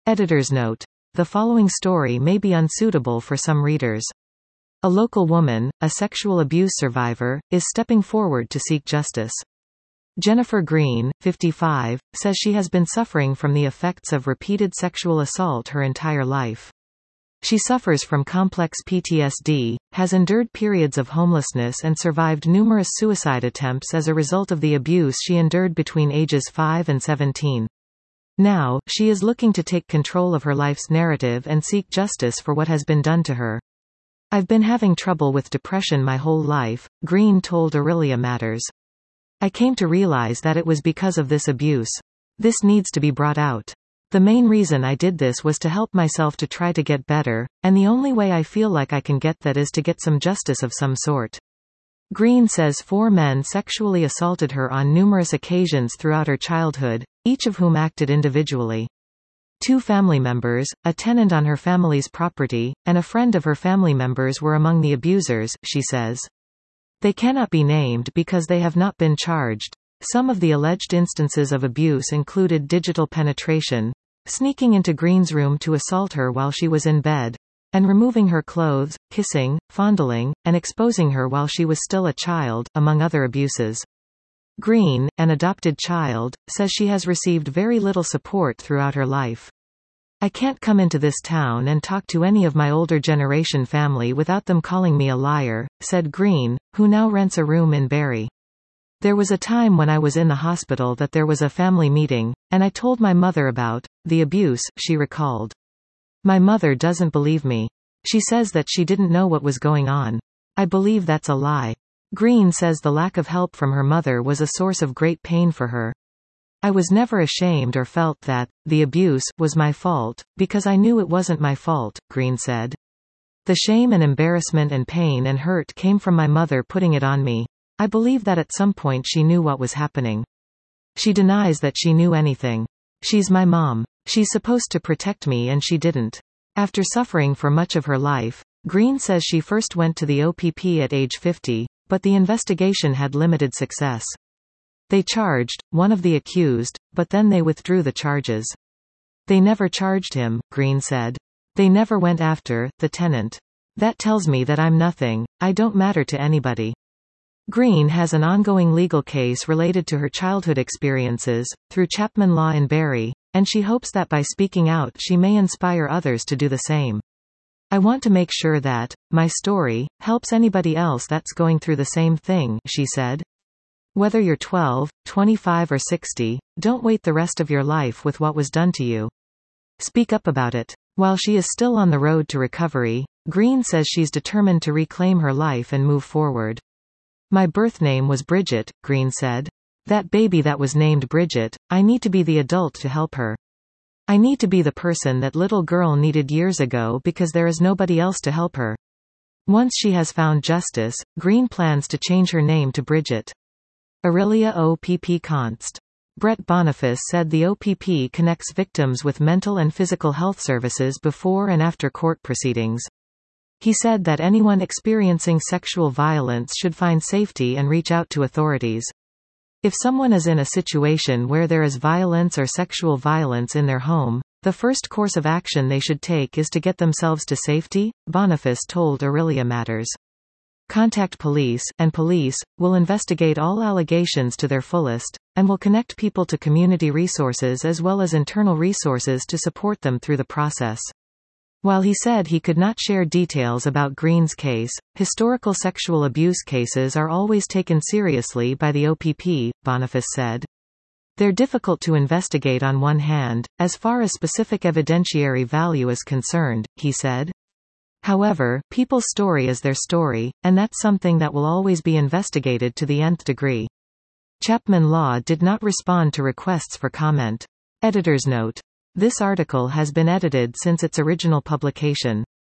Editor's note. The following story may be unsuitable for some readers. A local woman, a sexual abuse survivor, is stepping forward to seek justice. Jennifer Green, 55, says she has been suffering from the effects of repeated sexual assault her entire life. She suffers from complex PTSD, has endured periods of homelessness and survived numerous suicide attempts as a result of the abuse she endured between ages 5 and 17. Now, she is looking to take control of her life's narrative and seek justice for what has been done to her. I've been having trouble with depression my whole life, Green told Aurelia Matters. I came to realize that it was because of this abuse. This needs to be brought out. The main reason I did this was to help myself to try to get better, and the only way I feel like I can get that is to get some justice of some sort. Green says 4 men sexually assaulted her on numerous occasions throughout her childhood, each of whom acted individually. 2 family members, a tenant on her family's property, and a friend of her family members were among the abusers, she says. They cannot be named because they have not been charged. Some of the alleged instances of abuse included digital penetration, sneaking into Green's room to assault her while she was in bed, and removing her clothes, kissing, fondling, and exposing her while she was still a child, among other abuses. Green, an adopted child, says she has received very little support throughout her life. I can't come into this town and talk to any of my older generation family without them calling me a liar, said Green, who now rents a room in Barrie. There was a time when I was in the hospital that there was a family meeting, and I told my mother about the abuse, she recalled. My mother doesn't believe me. She says that she didn't know what was going on. I believe that's a lie. Green says the lack of help from her mother was a source of great pain for her. I was never ashamed or felt that the abuse was my fault, because I knew it wasn't my fault, Green said. The shame and embarrassment and pain and hurt came from my mother putting it on me. I believe that at some point she knew what was happening. She denies that she knew anything. She's my mom. She's supposed to protect me and she didn't. After suffering for much of her life, Green says she first went to the OPP at age 50, but the investigation had limited success. They charged one of the accused, but then they withdrew the charges. They never charged him, Green said. They never went after the tenant. That tells me that I'm nothing, I don't matter to anybody. Green has an ongoing legal case related to her childhood experiences, through Chapman Law in Barrie, and she hopes that by speaking out she may inspire others to do the same. I want to make sure that my story helps anybody else that's going through the same thing, she said. Whether you're 12, 25 or 60, don't wait the rest of your life with what was done to you. Speak up about it. While she is still on the road to recovery, Green says she's determined to reclaim her life and move forward. My birth name was Bridget, Green said. That baby that was named Bridget, I need to be the adult to help her. I need to be the person that little girl needed years ago because there is nobody else to help her. Once she has found justice, Green plans to change her name to Bridget. Aurelia OPP Const. Brett Boniface said the OPP connects victims with mental and physical health services before and after court proceedings. He said that anyone experiencing sexual violence should find safety and reach out to authorities. If someone is in a situation where there is violence or sexual violence in their home, the first course of action they should take is to get themselves to safety, Boniface told Aurelia Matters. Contact police, and police will investigate all allegations to their fullest, and will connect people to community resources as well as internal resources to support them through the process. While he said he could not share details about Green's case, historical sexual abuse cases are always taken seriously by the OPP, Boniface said. They're difficult to investigate on one hand, as far as specific evidentiary value is concerned, he said. However, people's story is their story, and that's something that will always be investigated to the nth degree. Chapman Law did not respond to requests for comment. Editor's note. This article has been edited since its original publication.